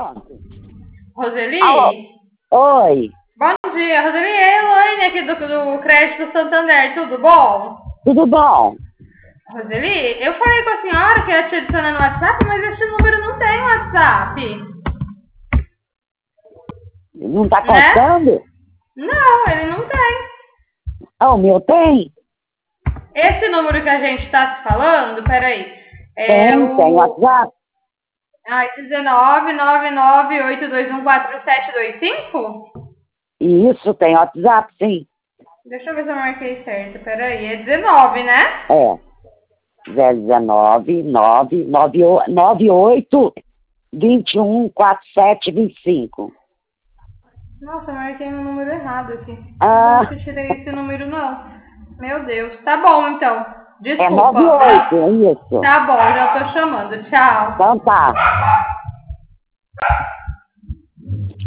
Roseli? Alô? Oi. Bom dia, Roseli. É a Elaine aqui do Crédito Santander, tudo bom? Tudo bom? Roseli, eu falei com a senhora que ia te adicionar no WhatsApp, mas esse número não tem WhatsApp. Não tá Né? contando? Não, ele não tem. Ah, o meu tem? Esse número que a gente tá se falando, peraí. Tem WhatsApp? Ai, 19998214725? Isso, tem WhatsApp, sim. Deixa eu ver se eu marquei certo, peraí. É 19, né? É. 019 98 21 47 25. Nossa, eu marquei um número errado aqui. Ah. Não tirei esse número, não. Meu Deus. Tá bom, então. É Desculpa. 98, é isso. Tá bom, já tô chamando. Tchau. Então tá.